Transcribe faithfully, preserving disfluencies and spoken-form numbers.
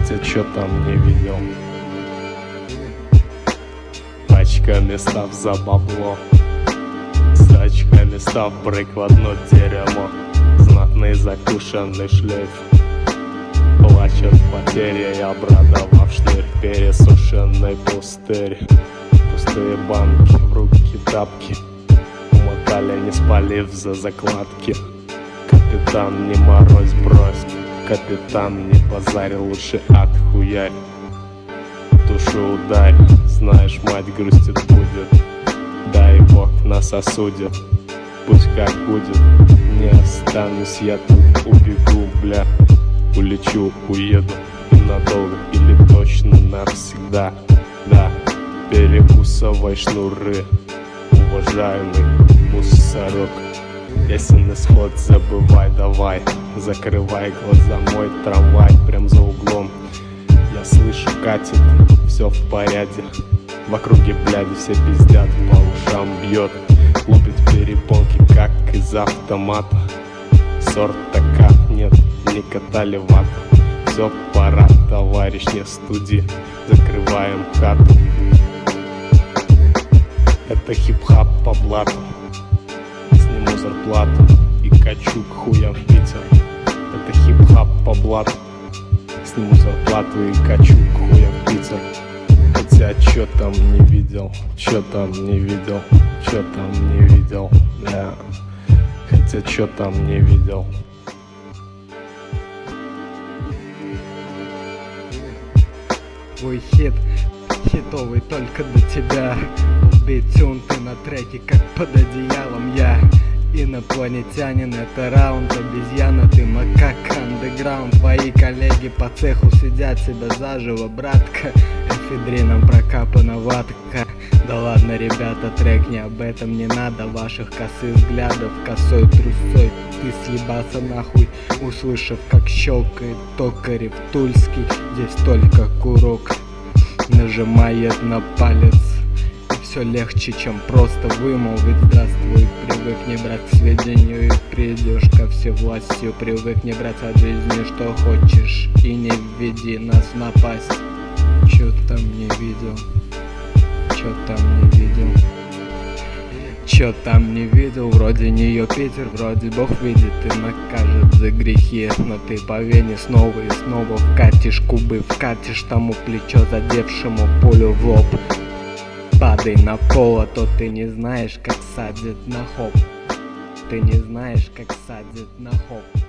хотя чё там не видел. Пачками став за бабло, с очками став брейк в одно дерьмо. Знатный закушенный шлейф, плачет потерей, обрадовав шнырь. Пересушенный пустырь, пустые банки, в руки тапки, умотали, не спалив за закладки. Капитан, не морозь, брось, капитан, не базарь, лучше отхуярь. Душу ударь, знаешь, мать грустит будет, дай Бог нас осудит. Пусть как будет, не останусь я тут, убегу, бля. Улечу, уеду, и надолго или точно навсегда. Да, перекусывай шнуры, уважаемый мусорок. Ясен исход, забывай, давай. Закрывай глаза, мой трамвай прям за углом. Я слышу, катит, все в порядке. В округе, бляди, все пиздят, по ушам бьет. Лупит перепонки, как из автомата. Сорт така, нет, не катали вату. Все, пора, товарищ, не студи. Закрываем хату. Это хип-хап по блату. Сниму зарплату и качу к хуям в Питер. Это хип-хап по блату. Сниму зарплату и качу к хуям в Питер. Хотя чё там не видел, чё там не видел, чё там не видел, бля. Хотя чё там не видел. Твой хит, хитовый только до тебя. Битюн ты на треке, как под одеялом я. Инопланетянин, это раунд, обезьяна, ты макак, андеграунд. Твои коллеги по цеху сидят себя заживо, братка. Эфедрином прокапана ватка. Да ладно, ребята, трек не об этом, не надо ваших косых взглядов. Косой трусой ты съебался нахуй, услышав, как щелкает токарев тульский. Здесь только курок нажимает на палец. Все легче, чем просто вымолвить здравствуй. Привыкни брать к сведению и придешь ко всевластью. Привыкни брать от жизни что хочешь и не введи нас в напасть. Чё там не видел, чё там не видел, чё там не видел. Вроде нее Питер, вроде Бог видит и накажет за грехи. Но ты по вене снова и снова вкатишь кубы, вкатишь тому плечо задевшему пулю в лоб. Падай на пол, а то ты не знаешь, как садит на хоп. Ты не знаешь, как садит на хоп.